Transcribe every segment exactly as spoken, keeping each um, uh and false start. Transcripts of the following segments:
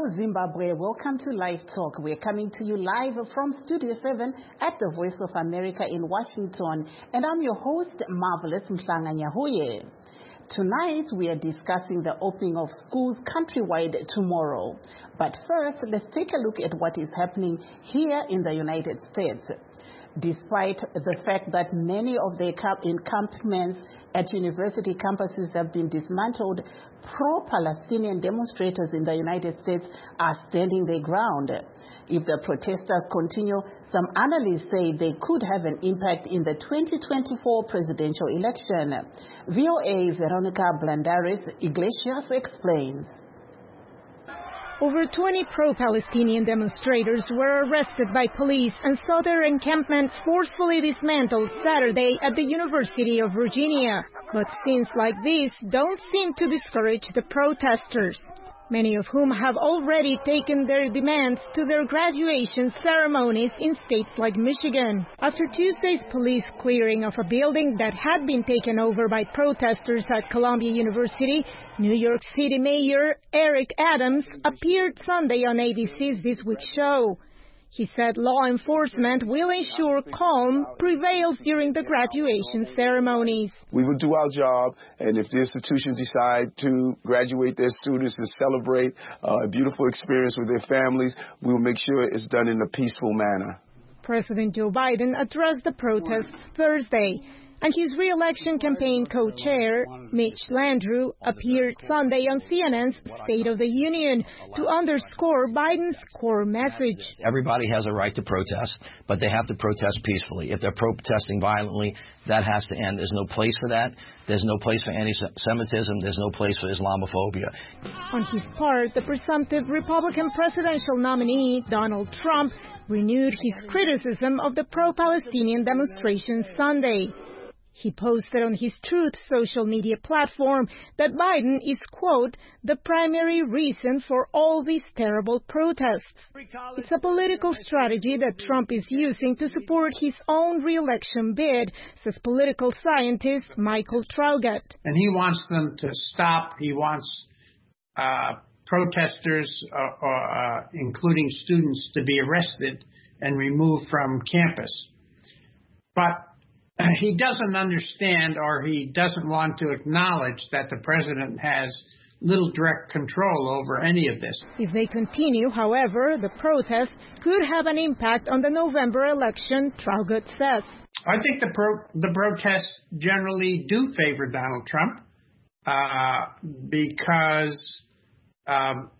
Zimbabwe, welcome to Live Talk. We're coming to you live from Studio seven at the Voice of America in Washington. And I'm your host, Marvelous Mhlanga Nyahuye. Tonight, we are discussing the opening of schools countrywide tomorrow. But first, let's take a look at what is happening here in the United States. Despite the fact that many of the encampments at university campuses have been dismantled, pro-Palestinian demonstrators in the United States are standing their ground. If the protesters continue, some analysts say they could have an impact in the twenty twenty-four presidential election. V O A Veronica Blandaris Iglesias explains. Over twenty pro-Palestinian demonstrators were arrested by police and saw their encampment forcefully dismantled Saturday at the University of Virginia. But scenes like this don't seem to discourage the protesters, many of whom have already taken their demands to their graduation ceremonies in states like Michigan. After Tuesday's police clearing of a building that had been taken over by protesters at Columbia University, New York City Mayor Eric Adams appeared Sunday on A B C's This Week show. He said law enforcement will ensure calm prevails during the graduation ceremonies. We will do our job, and if the institutions decide to graduate their students and celebrate uh, a beautiful experience with their families, we will make sure it's done in a peaceful manner. President Joe Biden addressed the protests Thursday, and his re-election campaign co-chair, Mitch Landrieu, appeared Sunday on C N N's State of the Union to underscore Biden's core message. Everybody has a right to protest, but they have to protest peacefully. If they're protesting violently, that has to end. There's no place for that. There's no place for anti-Semitism. There's no place for Islamophobia. On his part, the presumptive Republican presidential nominee, Donald Trump, renewed his criticism of the pro-Palestinian demonstrations Sunday. He posted on his Truth social media platform that Biden is, quote, the primary reason for all these terrible protests. It's a political strategy that Trump is using to support his own re-election bid, says political scientist Michael Traugott. And he wants them to stop. He wants uh, protesters, uh, uh, including students, to be arrested and removed from campus. But he doesn't understand, or he doesn't want to acknowledge, that the president has little direct control over any of this. If they continue, however, the protests could have an impact on the November election, Traugott says. I think the pro- the protests generally do favor Donald Trump uh, because um,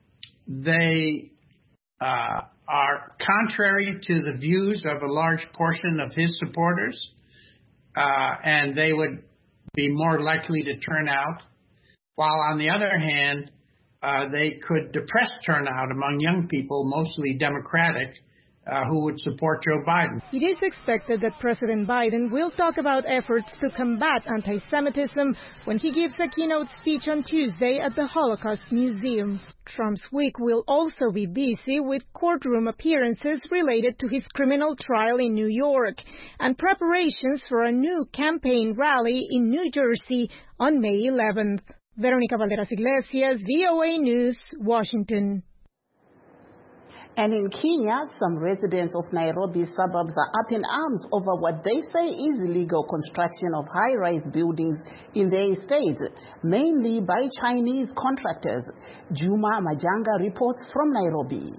they uh, are contrary to the views of a large portion of his supporters. Uh, and they would be more likely to turn out, while on the other hand, uh, they could depress turnout among young people, mostly Democratic, uh, who would support Joe Biden. It is expected that President Biden will talk about efforts to combat anti-Semitism when he gives a keynote speech on Tuesday at the Holocaust Museum. Trump's week will also be busy with courtroom appearances related to his criminal trial in New York and preparations for a new campaign rally in New Jersey on May eleventh. Veronica Valderas Iglesias, V O A News, Washington. And in Kenya, some residents of Nairobi suburbs are up in arms over what they say is illegal construction of high-rise buildings in their estates, mainly by Chinese contractors. Juma Majanga reports from Nairobi.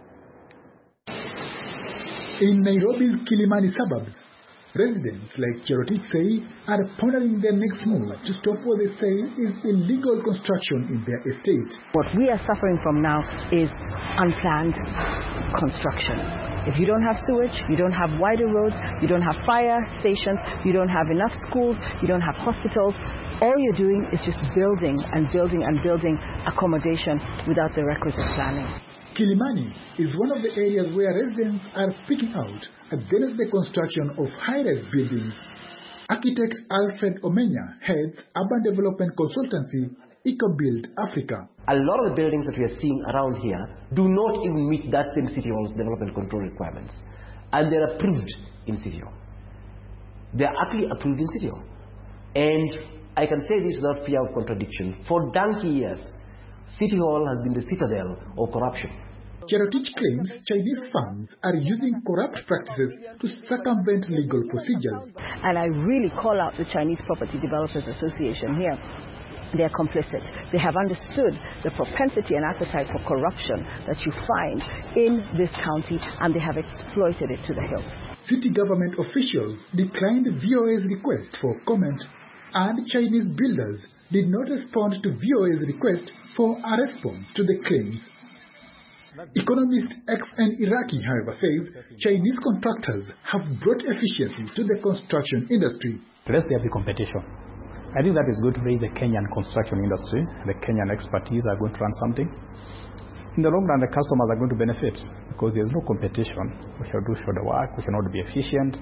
In Nairobi's Kilimani suburbs, residents like Cherotich say are pondering their next move to stop what they say is illegal construction in their estate. What we are suffering from now is unplanned construction. If you don't have sewage, you don't have wider roads, you don't have fire stations, you don't have enough schools, you don't have hospitals, all you're doing is just building and building and building accommodation without the requisite planning. Kilimani is one of the areas where residents are speaking out against the construction of high-rise buildings. Architect Alfred Omenya heads urban development consultancy EcoBuild Africa. A lot of the buildings that we are seeing around here do not even meet that same City Hall's development control requirements. And they're approved in City Hall. They're actually approved in City Hall. And I can say this without fear of contradiction. For donkey years, City Hall has been the citadel of corruption. Cherotich claims Chinese firms are using corrupt practices to circumvent legal procedures. And I really call out the Chinese Property Developers Association here. They are complicit. They have understood the propensity and appetite for corruption that you find in this county, and they have exploited it to the hilt. City government officials declined V O A's request for comment, and Chinese builders did not respond to V O A's request for a response to the claims. Economist X N Iraqi, however, says Chinese contractors have brought efficiency to the construction industry. Lest there be competition. I think that is going to raise the Kenyan construction industry. The Kenyan expertise are going to run something. In the long run, the customers are going to benefit because there is no competition. We shall do shorter work, we cannot be efficient.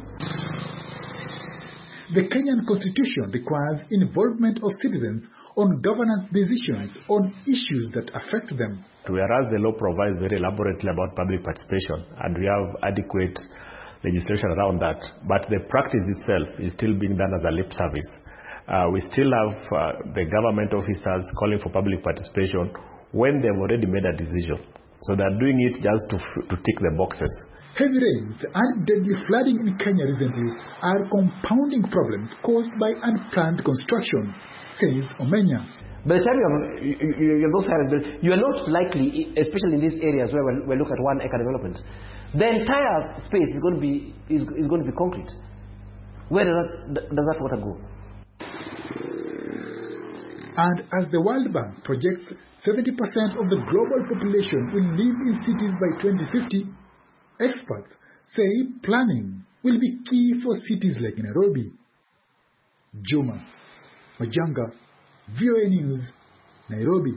The Kenyan constitution requires involvement of citizens on governance decisions on issues that affect them. Whereas the law provides very elaborately about public participation, and we have adequate legislation around that, but the practice itself is still being done as a lip service. Uh, we still have uh, the government officers calling for public participation when they've already made a decision. So they're doing it just to, to tick the boxes. Heavy rains and deadly flooding in Kenya recently are compounding problems caused by unplanned construction, says Omenya. By the time you are, you, you, you, those you are not likely, especially in these areas where we look at one acre development, the entire space is going to be is, is going to be concrete. Where does that, does that water go? And as the World Bank projects seventy percent of the global population will live in cities by twenty fifty, experts say planning will be key for cities like Nairobi. Juma Majanga, V O A News, Nairobi.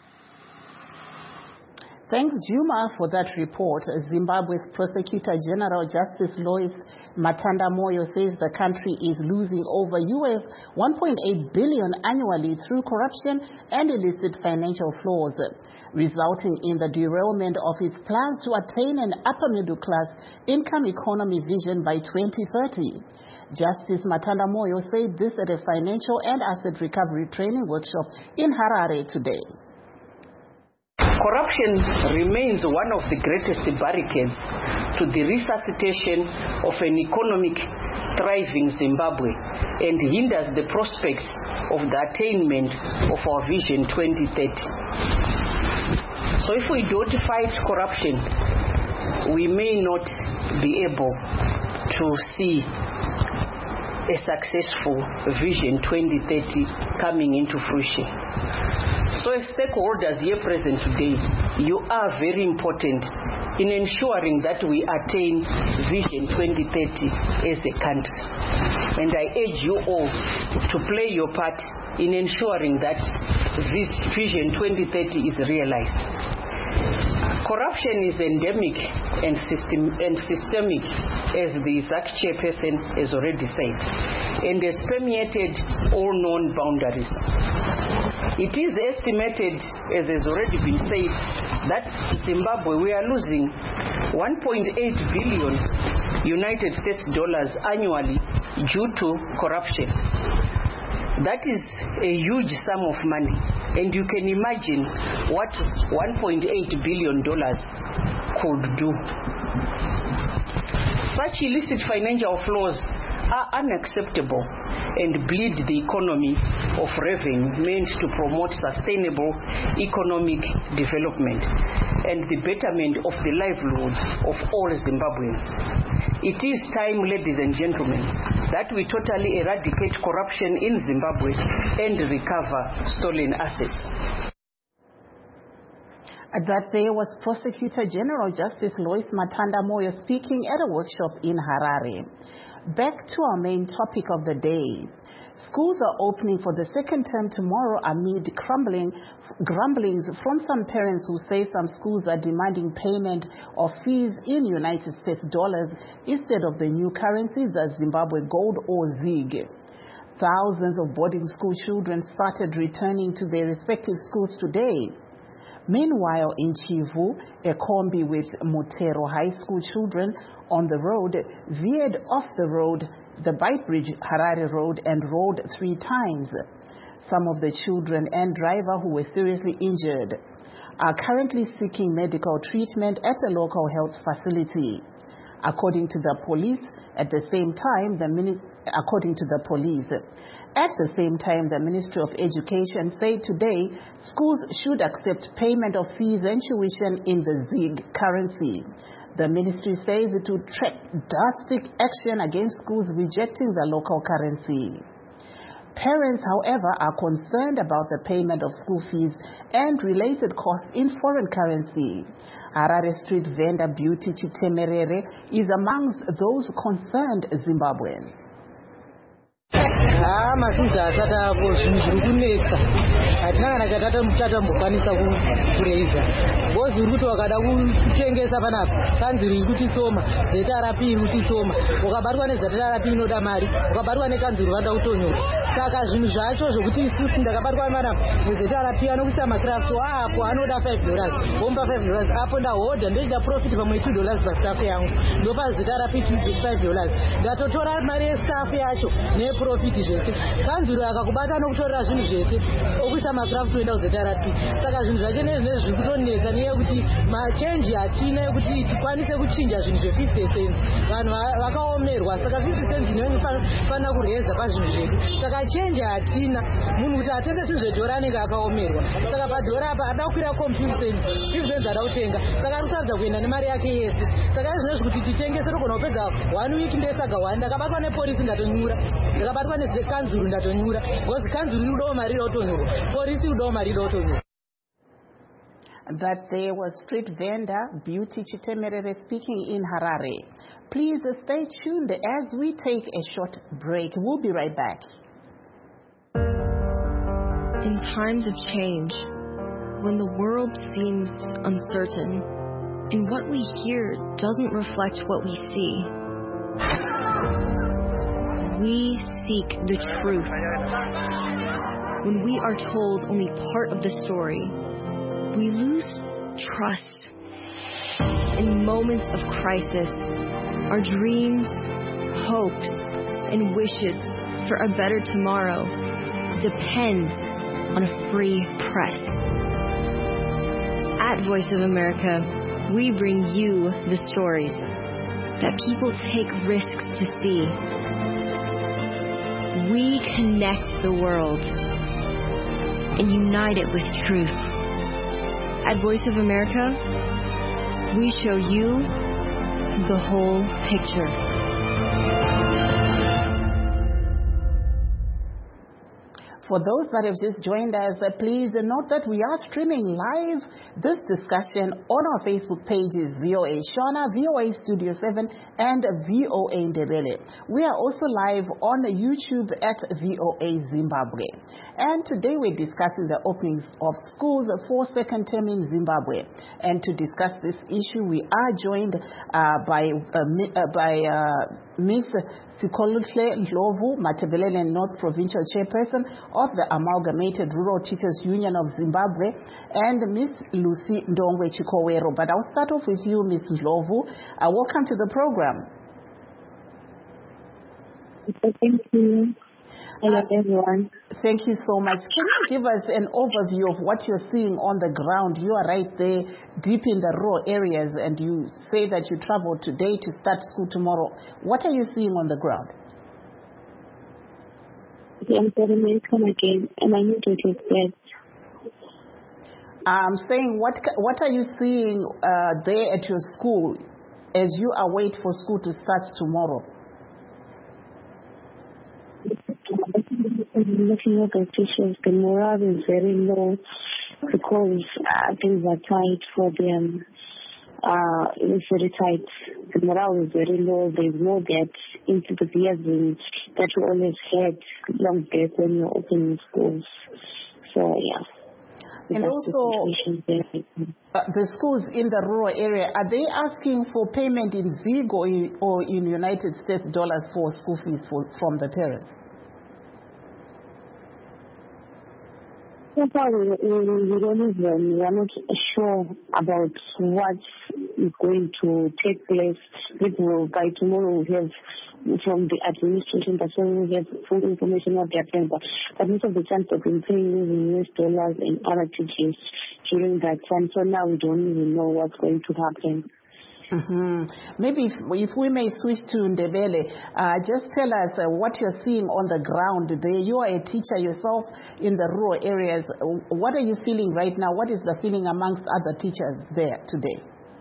Thanks, Juma, for that report. Zimbabwe's Prosecutor General Justice Lois Matanda Moyo says the country is losing over U S one point eight billion dollars annually through corruption and illicit financial flows, resulting in the derailment of its plans to attain an upper middle class income economy vision by twenty thirty. Justice Matanda Moyo said this at a financial and asset recovery training workshop in Harare today. Corruption remains one of the greatest barricades to the resuscitation of an economic thriving Zimbabwe and hinders the prospects of the attainment of our Vision twenty thirty. So if we don't fight corruption, we may not be able to see a successful Vision twenty thirty coming into fruition. So as stakeholders here present today, you are very important in ensuring that we attain Vision twenty thirty as a country. And I urge you all to play your part in ensuring that this Vision twenty thirty is realized. Corruption is endemic and, system, and systemic, as the Z A C chairperson has already said, and has permeated all known boundaries. It is estimated, as has already been said, that Zimbabwe, we are losing one point eight billion United States dollars annually due to corruption. That is a huge sum of money, and you can imagine what one point eight billion dollars could do. Such illicit financial flows are unacceptable and bleed the economy of revenue meant to promote sustainable economic development and the betterment of the livelihoods of all Zimbabweans. It is time, ladies and gentlemen, that we totally eradicate corruption in Zimbabwe and recover stolen assets. That there was Prosecutor General Justice Lois Matanda Moyo speaking at a workshop in Harare. Back to our main topic of the day. Schools are opening for the second term tomorrow amid crumbling, grumblings from some parents who say some schools are demanding payment of fees in United States dollars instead of the new currencies as Zimbabwe gold or ZiG. Thousands of boarding school children started returning to their respective schools today. Meanwhile, in Chivu, a combi with Mutero High School children on the road veered off the road, the Beitbridge Harare Road, and rolled three times. Some of the children and driver who were seriously injured. are currently seeking medical treatment at a local health facility. According to the police, at the same time, the mini- according to the police, at the same time, the Ministry of Education said today schools should accept payment of fees and tuition in the Zig currency. The ministry says it will take drastic action against schools rejecting the local currency. Parents, however, are concerned about the payment of school fees and related costs in foreign currency. Harare street vendor Beauty Chitemerere is amongst those concerned Zimbabweans. Ah, masuza asata po zvinhu zviri kunetsa hatina kana tata mutata mbokwanisa kureisa bozi uri kuti wakada kutengesa panapa kanzi riri kuti soma zeta rapi iri kuti soma ukabatwa nezeta rapi inoda mari ukabatwa nekanzi rwanda kutonyora saka zvinhu zvacho zvokuti isusu ndakabatwa mana nezeta rapi anokuisa makrafts apo anoda five dollars omba five dollars apo ndahodha ndoita profit pamwe two dollars pastaff yangu ndopa zeta rapi five dollars ndatotora mari yestaff yacho neprofit zvese kanzuro akakubata nokutorera zvinhu zvese okuisa makraft kuenda kuzeta rapi saka zvinhu zvacho nezvinezvi zviri kutonetsa neyekuti machenji hatina yekuti tikwanise kuchinja zvinhu zve-fifty cents vanhu vakaomerwa saka fifty cents inofanira kureza pazvinhu zvedu saka chenji hatina munhu kuti atenge zvinhu zvedhora anenge akaomerwa saka padhora apa ada kukwira kom fifty cents fifty cents ada kutenga saka ari kusadza kuenda nemari yake yese saka izvinezvi kuti titengese togona kupedza one week ndesaga one ndakabatwa nepolisi ndatonyura ndakabatwa nekanzuru ndatonyura because kanzuru inodawo mari inotonyorwa polisi inodawo mari inotonyorwa. That there was street vendor Beauty Chitemerere speaking in Harare. Please stay tuned as we take a short break. We'll be right back. In times of change, when the world seems uncertain and what we hear doesn't reflect what we see, we seek the truth. When we are told only part of the story, we lose trust. In moments of crisis, our dreams, hopes, and wishes for a better tomorrow depend on a free press. At Voice of America, we bring you the stories that people take risks to see. We connect the world and unite it with truth. At Voice of America, we show you the whole picture. For those that have just joined us, uh, please note that we are streaming live this discussion on our Facebook pages, V O A Shona, V O A Studio seven, and V O A Ndebele. We are also live on YouTube at V O A Zimbabwe. And today we're discussing the openings of schools for second term in Zimbabwe. And to discuss this issue, we are joined uh, by uh, uh, by uh, Miz Sikolutle Ndlovu, Matabeleland North Provincial Chairperson of the Amalgamated Rural Teachers Union of Zimbabwe, and Miz Lucy Ndongwe Chikowero. But I'll start off with you, Miz Ndlovu. Uh, welcome to the program. Thank you. Hello, everyone. Thank you so much. Can you give us an overview of what you're seeing on the ground? You are right there, deep in the rural areas, and you say that you traveled today to start school tomorrow. What are you seeing on the ground? Okay, I'm sorry, may come again, and I need to get that. I'm saying, what what are you seeing uh, there at your school as you await for school to start tomorrow? Looking at the teachers, the morale is very low because uh, things are tight for them. Uh, it's very tight. The morale is very low. There's no that enthusiasm that we always had long back when we were opening schools. So, yeah. And also, uh, the schools in the rural area, are they asking for payment in Zig or in, or in United States dollars for school fees for, from the parents? So far, we, we don't even, we are not sure about what is going to take place. Maybe by tomorrow we have from the administration, that's why we have full information what they're paying. But, but most of the time they've been paying using U S dollars and R T Gs during that time. So now we don't even know what's going to happen. Mm-hmm. Maybe if, if we may switch to Ndebele, uh, just tell us uh, what you're seeing on the ground there. You are a teacher yourself in the rural areas. What are you feeling right now? What is the feeling amongst other teachers there today?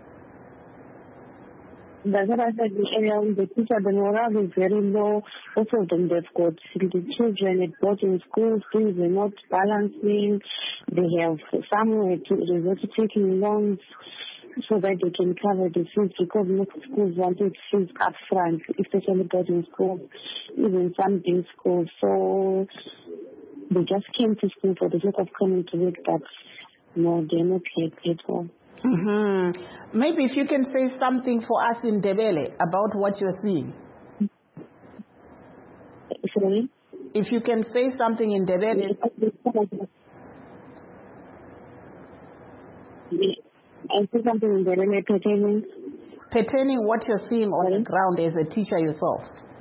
That's what I said, the area with the teacher, the morale is very low. Most of them, they've got the children at boarding schools, things are not balancing. They have somewhere to resort to taking loans so that they can cover the fees, because most schools wanted fees up front, especially boarding schools, even some day schools. So they just came to school for the sake of coming to work, but no, they're not paid at all. Mm-hmm. Maybe if you can say something for us in Ndebele about what you're seeing. Sorry? If you can say something in Ndebele. I say something in Ndebele pertaining. Pertaining what you're seeing on the ground as a teacher yourself.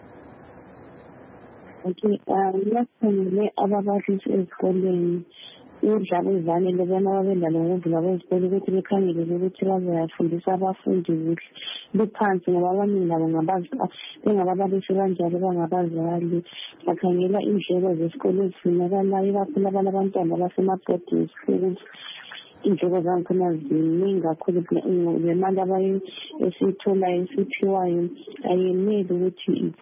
Okay, um, last time the other parties is calling. Udlala izane lebona babendalo nguvula kwezikole ukuthi bekhangele ukuthi bazayafundisa abafundi kuhle bephansi ngoba abaningi nabo bengababalisi kanjalo bangabazali bakhangela indleko zesikole ezifunakalayo ikakhulu abantwana abasema-boarding schools. Indleko zankhona ziningi kakhulu, le mali esiyitholayo esiphiwayo ayeneli ukuthi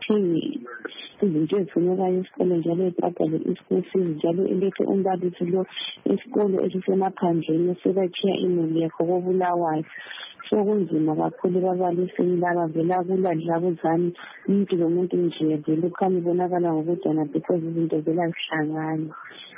izinto ezifunekayo esikole njalo ebhadale i-school fees njalo elethe umbalisi lo esikolo esisemaphandleni esebashiya imuli yakho kobulawayo. So kunzima kakhulu babalisini laba vela kuladlabuzane umuntu lomuntu nje vele ukhanya ibonakala ngokudana because izinto vela zihlangane.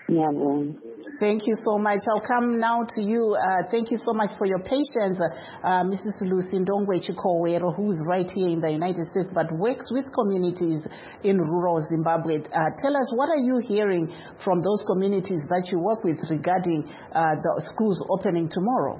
Thank you so much. I'll come now to you. Uh, thank you so much for your patience, uh, Missus Lucy Ndongwe Chikowero, who's right here in the United States but works with communities in rural Zimbabwe. Uh, tell us, what are you hearing from those communities that you work with regarding uh, the schools opening tomorrow?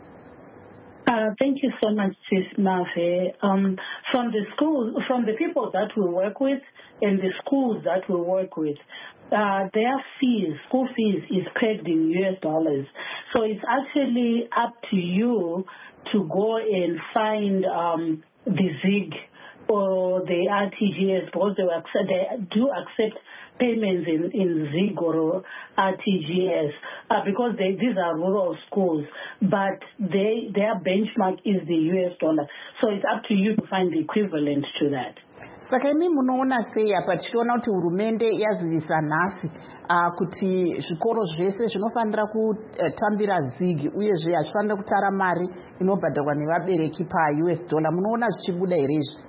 Uh, thank you so much, Sis Mave. Um, from the schools, from the people that we work with and the schools that we work with, Uh, their fees, school fees, is pegged in U S dollars. So it's actually up to you to go and find um, the ZIG or the R T G S, because they, accept, they do accept payments in, in ZIG or R T G S, uh, because they, these are rural schools, but they, their benchmark is the U S dollar. So it's up to you to find the equivalent to that. Saka imi munoona sei apa tichiona kuti hurumende yazivisa nhasi uh, kuti zvikoro zvese zvinofanira kutambira zigi uyezve hazvifanira kutara mari inobhadharwa nevabereki pa-U S dollar. Munoona zvichibuda here izvi?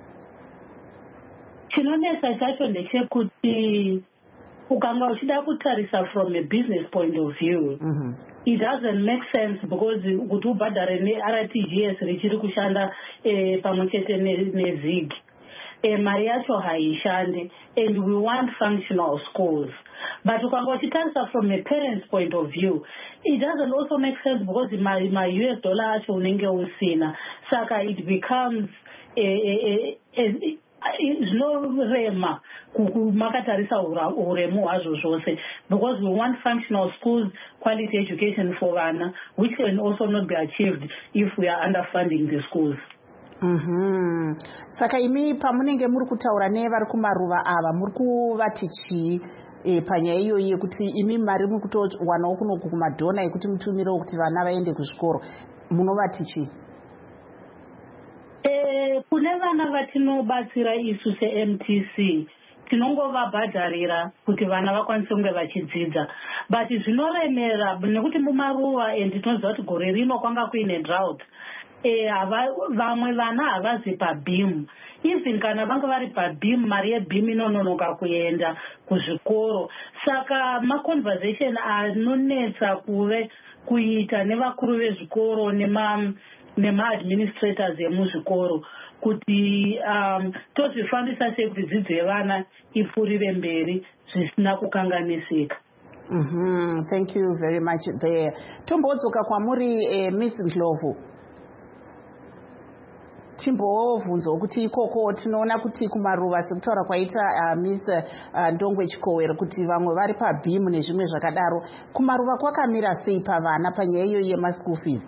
Chinonesa chacho ndechekuti ukanga uchida kutarisa from a business point of view, mm-hmm. It doesn't make sense because kuti ubhadhare ne-R T G S richiri kushanda eh, pamwechete nezigi. E mari yacho haishandi, and we want functional schools. But ukanga uchitarisa from a parent's point of view, it doesn't also make sense because my, my U S dollar acho unenge usina. Saka it becomes a, a, a, a, zvinorema makatarisa uremu hwazvo zvose, because we want functional schools, quality education for vana, which can also not be achieved if we are underfunding the schools. Mm-hmm. Saka imi pamunenge muri kutaura nevari kumaruva ava muri kuvati chii e, panyaya iyoyi yekuti imi mari muri kutowanawo kunoku kumadhona ekuti mutumirewo kuti vana vaende kuzvikoro, munovati chii? E, kune vana vatinobatsira isu se-M T C tinongovabhadharira kuti vana vakwanise kunge vachidzidza, but zvinoremera nekuti mumaruva and tinoziva kuti gore rino kwanga kuine drought. Eh, vamwe vana havazi pabhimu, even kana vanga vari pabhimu mari yebhimu inononoka kuenda kuzvikoro. Saka maconversation anonetsa kuve kuita nevakuru vezvikoro nema-administrators emuzvikoro kuti um, tozvifambisa sei kuti dzidzo yevana ipfurire mberi zvisina kukanganisika. Mm-hmm. Thank you very much there. Tombodzoka kwamuri eh, Miss Ndlovu. timbobvunzawo kuti ikoko tinoona kuti kumaruva sekutaura kwaita uh, Miss uh, Ndongwe Chikowero kuti vamwe vari pabhimu nezvimwe zvakadaro, kumaruva kwakamira sei pavana panyaya iyoyi yemaschool fees?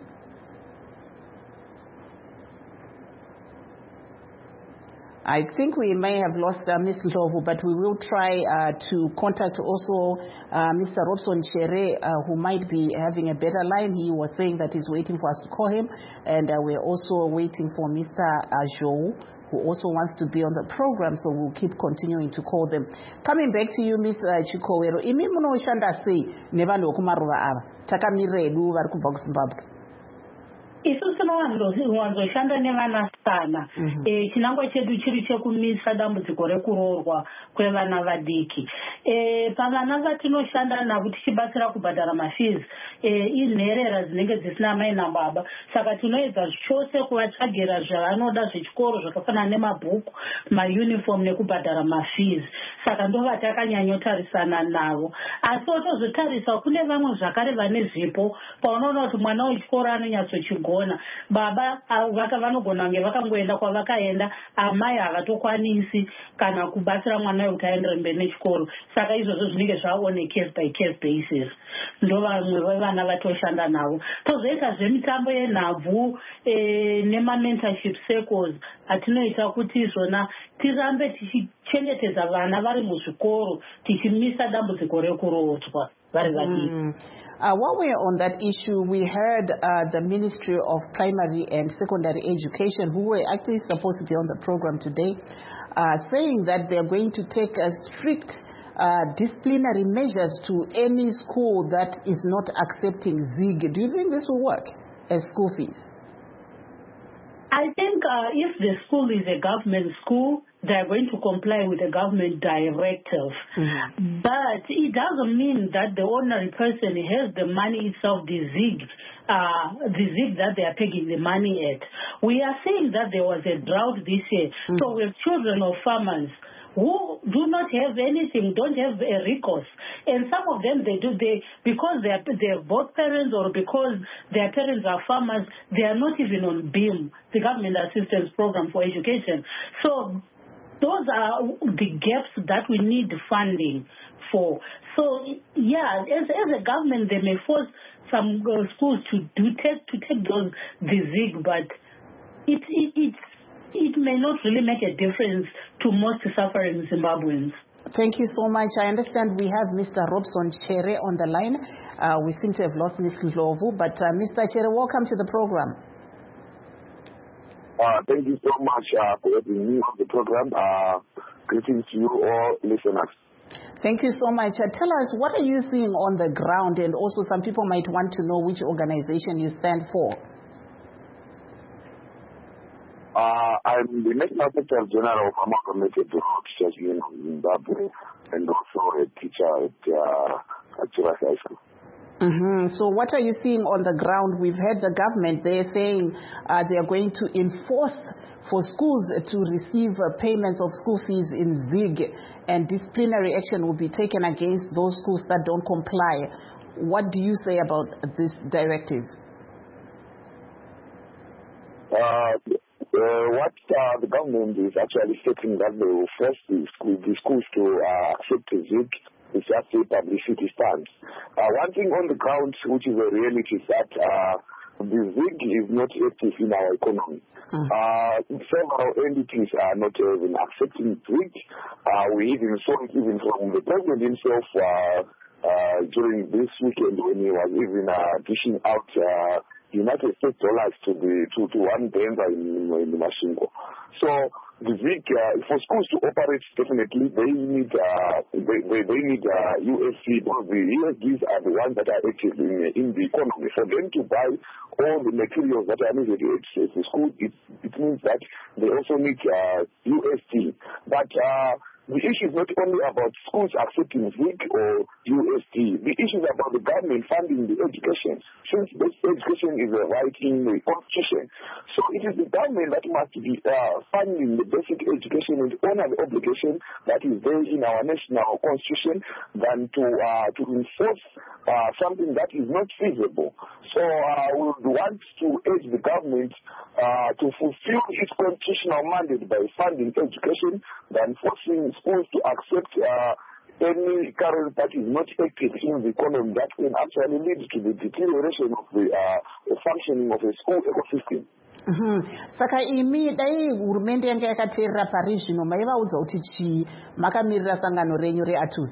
I think we may have lost uh, Miss Ndlovu, but we will try uh, to contact also uh, Mister Robson Chere, uh, who might be having a better line. He was saying that he's waiting for us to call him, and uh, we're also waiting for Mister Ajo, who also wants to be on the program, so we'll keep continuing to call them. Coming back to you, Miss uh, Chikowero, imi munoshanda sei nevanhu vokumaruva ava? Takamirira edu vari kubva kuZimbabwe. Isu tinowanzoshanda nevanasikana. Chinangwa chedu chiri chekumisa dambudziko rekuroorwa kwevana vadiki. Pavana vatinoshanda navo tichibatsira kubhadhara mafizi inherera dzinenge dzisina mai nababa. Saka tinoedza chose kuvatsvagira zvavanoda zvechikoro zvakafanana nemabhuku, mauniform nekubhadhara mafizi. Saka ndova takanyanyotarisana navo. Asi tozotarisa kune vamwe zvakare vane zvipo paunoona kuti mwana wechikoro anonyatsochigona. Baba vaka vanogona kunge vakangoenda kwavakaenda, amai havatokwanisi kana kubatsira mwana kuti aendere mberi nechikoro. Saka izvozvo zvinenge zvaone case by case basis. Ndo vamwe vevana vatoshanda navo. Tozoita zvemitambo yenhabvu nema-mentorship circles atinoita kuti izvona tirambe tichichengetedza vana vari muzvikoro tichimisa dambudziko rekurodzwa vari vadiki. Uh, while we're on that issue, we heard uh, the Ministry of Primary and Secondary Education, who were actually supposed to be on the program today, uh, saying that they're going to take a strict uh, disciplinary measures to any school that is not accepting Z I G. Do you think this will work as school fees? I think uh, if the school is a government school, they're going to comply with the government directive. Mm-hmm. But it doesn't mean that the ordinary person has the money itself, the Z I G, uh, the Z I G that they are taking the money at. We are saying that there was a drought this year. Mm-hmm. So we have children of farmers who do not have anything, don't have a recourse. And some of them, they do, they because they are, they are both parents or because their parents are farmers, they are not even on B I M, the Government Assistance Program for Education. So those are the gaps that we need funding for. So, yeah, as, as a government, they may force some uh, schools to do take, to take those, the Z I G, but it, it, it's it may not really make a difference to most suffering Zimbabweans. Thank you so much. I understand we have Mister Robson Chere on the line. Uh, we seem to have lost Miss Ndlovu, but uh, Mister Chere, welcome to the program. Uh, thank you so much uh, for having me on the program. Uh, greetings to you all listeners. Thank you so much. Uh, tell us, what are you seeing on the ground? And also some people might want to know which organization you stand for. Uh, I'm the National Secretary General of Amalgamated Teachers Union of Zimbabwe and also a teacher at, uh, at Chivas High School. Mm-hmm. So what are you seeing on the ground? We've heard the government, they're saying uh, they're going to enforce for schools to receive uh, payments of school fees in Z I G, and disciplinary action will be taken against those schools that don't comply. What do you say about this directive? Uh, Uh, what uh, the government is actually stating that they will force the, school, the schools to uh, accept the Z I G is just a publicity stunt. Uh, one thing on the ground, which is a reality, is that uh, the Z I G is not active in our economy. Mm. Uh, several entities are not even accepting Z I G. Uh, we even saw it even from the president himself uh, uh, during this weekend when he was even uh, dishing out uh, United States dollars to the to, to one vendor in, in the Mashingo. So the Z I G, uh, for schools to operate, definitely they need uh, they, they, they need uh, U S C, because the U S Ds are the ones that are active in, in the economy. For them to buy all the materials that are needed at the school, it, it means that they also need uh, U S D. But uh, the issue is not only about schools accepting Z I G or U S D. The issue is about the government funding the education, since basic education is a right in the Constitution. So it is the government that must be uh, funding the basic education and honor the obligation that is there in our national Constitution than to uh, to enforce uh, something that is not feasible. So uh, we would want to urge the government uh, to fulfill its constitutional mandate by funding education than forcing schools to accept uh, any current that is not active in the economy that can actually lead to the deterioration of the uh, functioning of a school ecosystem. Mm-hmm. Saka imi dai hurumende yanga yakateerera pari zvino maivaudza kuti chii makamirira sangano renyu reATUS?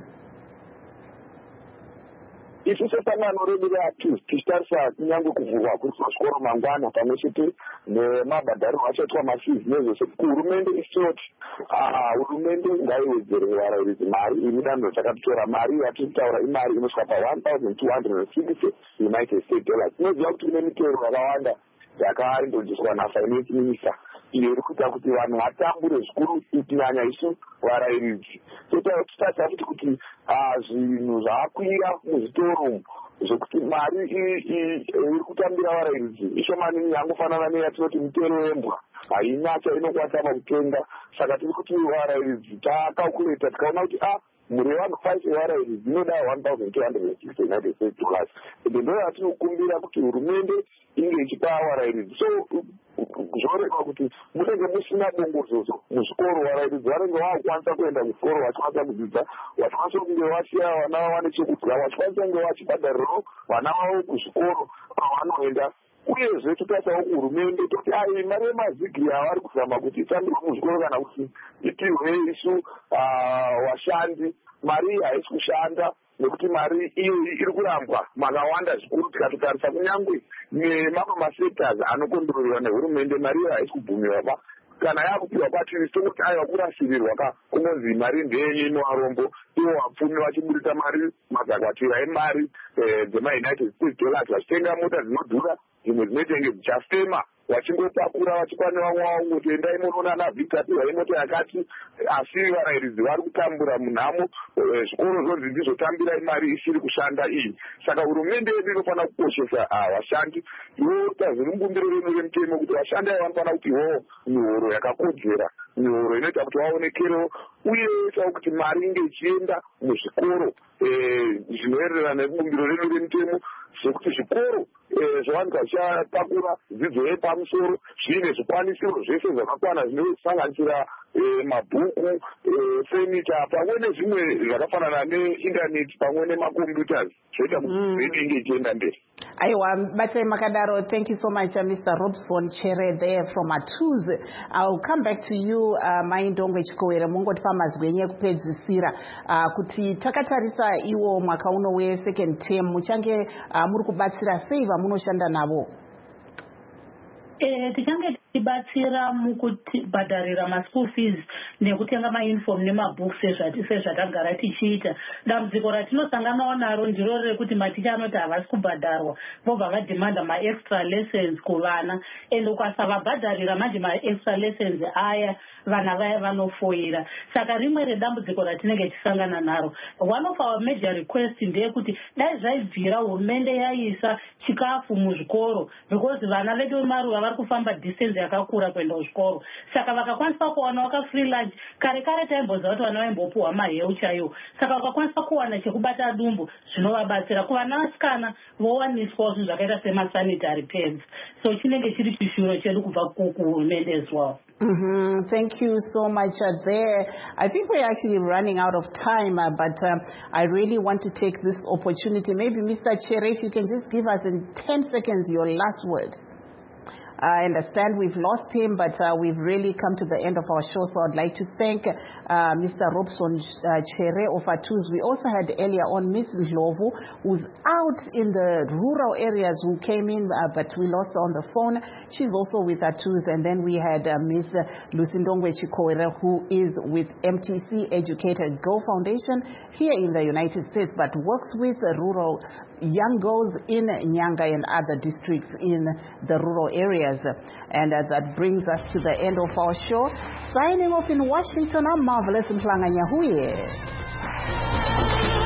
Isu sesangano redu reATUS tichitarisa kunyange kuvhurwa kwezvikoro mangwana pamwe chete nemabhadhariro achaitwa mafizi nezvose hurumende isoti hurumende ngaiwedzere varairidzi mari. Ini danho takatotora mari yatiri kutaura imari inosvika pa one thousand two hundred sixty United States dollars. Tinoziva kuti tine mitero yakawanda yakaindonziswa nafinance minister iyo iri kuita kuti vanhu vatambure zvikuru kunyanya isu varairidzi. Totarisa futi kuti zvinhu zvaakwira muzvitoro zvokuti mari iri kutambira varairidzi ishomani yangofanana neyatinoti mitero yembwa haina chainokwanisa pakutenga. Saka tiri kuti varairidzi takalkuleta tikaona kuti a muri vanhu five varairidzi inoda one thousand two hundred sixty United States dollars. Ende ndo yatinokumbira kuti hurumende inge ichipa varairidzi. So zvoreva kuti munenge musina bongozozo muzvikoro. Varairidzi vanenge vaakukwanisa kuenda kuchikoro vachikwanisa kudzidza, vachikwanisa kunge vasiya vana vava nechekudya, vachikwanisa kunge vachibhadharirawo vana vavo kuzvikoro kwavanoenda. Uyezve totarisawo kuhurumende toti ai mari yemazigiri avari kuzama kuti itambirwe muzvikoro kana kuti itirwe isu vashandi, mari haisi kushanda nekuti mari iyo iri kurambwa makawanda zvikuru. Tikatotarisa kunyange nemamwe masectors anokontroliwa nehurumende mari iyo haisi kubvumiwa pa kana yakupiwa kwatiri tongoti aiwa kurasirirwa ka kunonzi mari ndeyenyu inovarombo ivo vapfumi vachiburitsa mari mazakwatira emari dzemaunited states dollars vachitenga mota dzinodhura dzimwe dzinotenge dzichafema vachingopakura vachipa nevamwe vavo kuti endai munoona navhictor piwa imota yakati. Asi varairidzi vari kutambura munhamo, zvikoro zvonzi ndizotambirai mari isiri kushanda iyi. Saka hurumende yedu inofanira kukoshesa vashandi. Ivo tazviri mbumbiro renu remutemo kuti vashandi ava vanofanira kuti ivowo mihoro yakakodzera, mihoro inoita kuti vaonekerewo, uye itawo kuti mari inge ichienda muzvikoro zvinoererana nebumbiro renu remutemo zvekuti zvikoro zvawanika zvichapakura dzidzo yepamusoro zviine zvikwanisiro zvese zvakakwana zvinosanganisira mabhuku, furniture pamwe nezvimwe zvakafanana neindaneti pamwe nemacomputers zvoita kuti zvedu inge ichienda mberi. Aiwa, batai makadaro. Thank you so much, uh, Mister Robson Chere there from ATUS. I'll come back to you, uh, Maindongwe Chikowere, mungoti pamazwi enyu ekupedzisira uh, kuti takatarisa iwo mwaka uno we-second term muchange uh, muri kubatsira sei vamunoshanda navo? Eh, tichange tichibatsira mukubhadharira ma-school fees nekutenga ma-uniform nemabooks sezvatagara tichiita. Dambudziko ratinosanganawo naro ndiro rekuti maticha anoti havasi kubhadharwa vobva vadhimanda ma-extra lessons kuvana, ende ukasavabhadharira manje ma-extra lessons aya vana vaya vanofoira. Saka rimwe redambudziko ratinenge tichisangana naro, one of our major request ndeyekuti dai zvaibvira hurumende yaisa chikafu muzvikoro, because vana vedu vemaruva vari kufamba distance yakakura kuenda kuzvikoro. Saka vakakwanisa kuwana waka free lunch, kare kare taimboziva kuti vana vaimbopuhwa maheu chaiwo. Saka vakakwanisa kuwana chekubata dumbu zvinovabatsira. Kuvana vasikana vowaniswawo zvinhu zvakaita semasanitary pads. So chinenge chiri chishuro chedu kubva kuhurumende as well. Mm-hmm. Thank you so much uh, there. I think we're actually running out of time, uh, but um, I really want to take this opportunity. Maybe Mister Chere, if you can just give us in ten seconds your last word. I understand we've lost him, but uh, we've really come to the end of our show, so I'd like to thank uh, Mister Robson uh, Chere of ATUS. We also had earlier on Miss Ndlovu, who's out in the rural areas, who came in, uh, but we lost her on the phone. She's also with ATUS. And then we had uh, Miss Lusindongwe Chikowere, who is with M T C Educator Go Foundation here in the United States, but works with uh, rural young girls in Nyanga and other districts in the rural areas. And uh, that brings us to the end of our show. Signing off in Washington, I'm Marvelous Mhlanga Nyahuye.